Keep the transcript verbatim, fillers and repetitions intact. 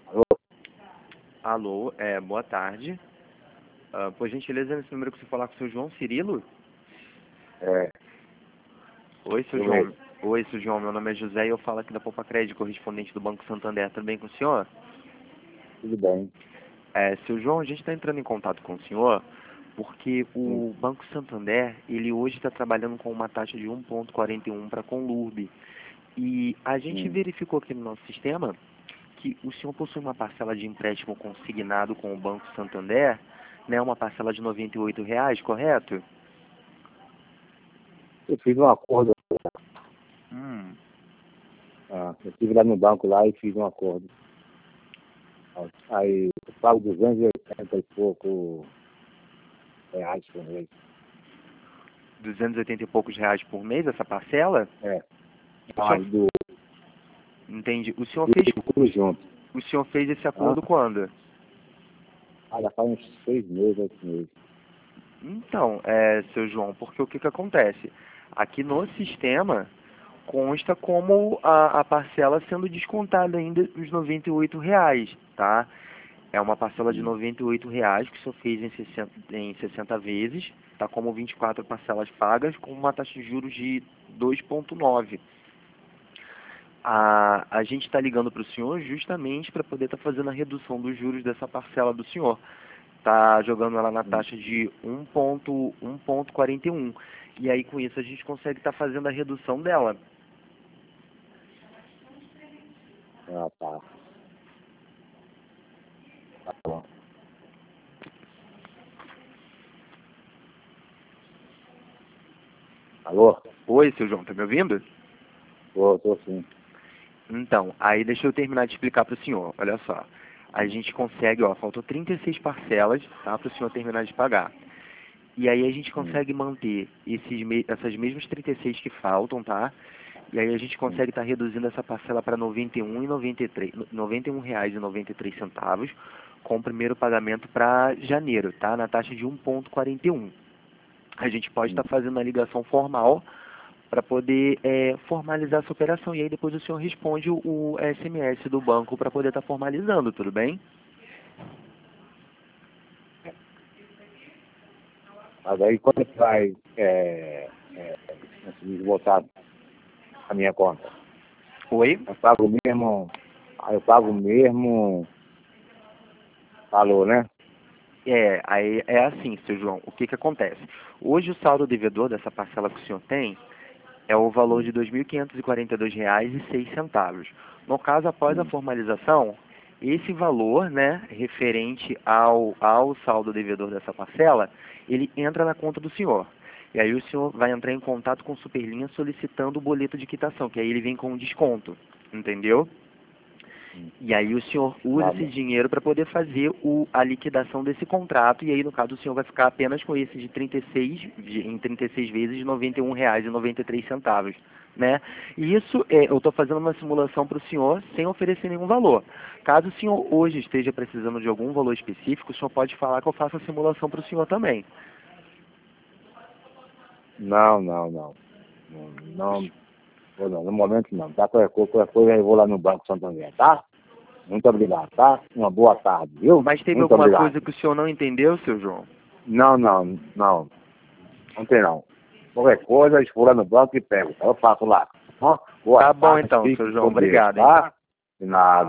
Alô? Alô, é, boa tarde. Ah, por gentileza, nesse número que você falar com o seu João Cirilo? É, Oi, seu eu João. mesmo. Oi, seu João. Meu nome é José e eu falo aqui da Poupa Crédito, correspondente do Banco Santander. Tudo bem com o senhor? Tudo bem. É, seu João, a gente está entrando em contato com o senhor porque Sim. o Banco Santander, ele hoje está trabalhando com uma taxa de um vírgula quarenta e um para Conlurb. E a gente Hum. verificou aqui no nosso sistema que o senhor possui uma parcela de empréstimo consignado com o Banco Santander, né, uma parcela de noventa e oito reais, correto? Eu fiz um acordo. Hum. Ah, eu estive lá no banco lá e fiz um acordo. Aí eu pago duzentos e oitenta e pouco reais por mês. duzentos e oitenta e poucos reais por mês essa parcela? É. O senhor, Mas do, entende? O senhor fez, do tudo junto. o senhor fez esse Ah, acordo quando? ah, já faz uns seis meses, oito meses. Então, é, seu João, porque o que que acontece? Aqui no sistema consta como a, a parcela sendo descontada ainda os noventa e oito reais, tá? É uma parcela de Hum. noventa e oito reais que o senhor fez em sessenta, em sessenta vezes, tá? Como vinte e quatro parcelas pagas com uma taxa de juros de dois vírgula nove. A, a gente está ligando para o senhor justamente para poder estar tá fazendo a redução dos juros dessa parcela do senhor. Está jogando ela na Hum. taxa de um vírgula quarenta e um. E aí com isso a gente consegue estar tá fazendo a redução dela. Ah, tá. Tá bom. Alô? Oi, seu João, tá me ouvindo? Tô, tô sim. Então, aí deixa eu terminar de explicar para o senhor. Olha só. A Hum. gente consegue, ó, faltou trinta e seis parcelas, tá, para o senhor terminar de pagar. E aí a gente Hum. consegue manter esses me essas mesmas trinta e seis que faltam, tá? E aí a gente Hum. consegue estar reduzindo essa parcela para noventa e um e noventa e três, noventa e um reais e noventa e três centavos, com o primeiro pagamento para janeiro, tá? Na taxa de um vírgula quarenta e um. A gente pode Hum. estar fazendo a ligação formal para poder é, formalizar essa operação. E aí depois o senhor responde o, o S M S do banco para poder estar formalizando, tudo bem? Mas aí quando é que vai é, é, conseguir voltar a minha conta? Oi? Eu pago mesmo, aí eu pago mesmo valor, né? É, aí é assim, seu João, o que que acontece? Hoje o saldo devedor dessa parcela que o senhor tem é o valor Hum. de dois mil quinhentos e quarenta e dois reais e seis centavos. No caso, após a Hum. formalização, esse valor, né, referente ao, ao saldo devedor dessa parcela, ele entra na conta do senhor. E aí o senhor vai entrar em contato com o Superlinha solicitando o boleto de quitação, que aí ele vem com um desconto, entendeu? Hum. E aí o senhor usa Mas, esse dinheiro para poder fazer o, a liquidação desse contrato, e aí no caso o senhor vai ficar apenas com esse de trinta e seis, de, em trinta e seis vezes de noventa e um reais e noventa e três centavos, né? E isso, é, eu estou fazendo uma simulação para o senhor sem oferecer nenhum valor. Caso o senhor hoje esteja precisando de algum valor específico, o senhor pode falar que eu faço a simulação para o senhor também. não, não, não. Não, não, vou não, no momento não. Tá, qualquer coisa, qualquer coisa eu vou lá no Banco Santander, tá? Muito obrigado, tá? Uma boa tarde, viu? Mas teve Muito alguma obrigado. coisa que o senhor não entendeu, seu João? Não, não, não. Não tem não. Qualquer coisa, eu vou lá no banco e pego, tá? Eu faço lá. Ó, boa Tá bom tarde, então, fique seu João. com Deus, Obrigado, hein? tá? De nada.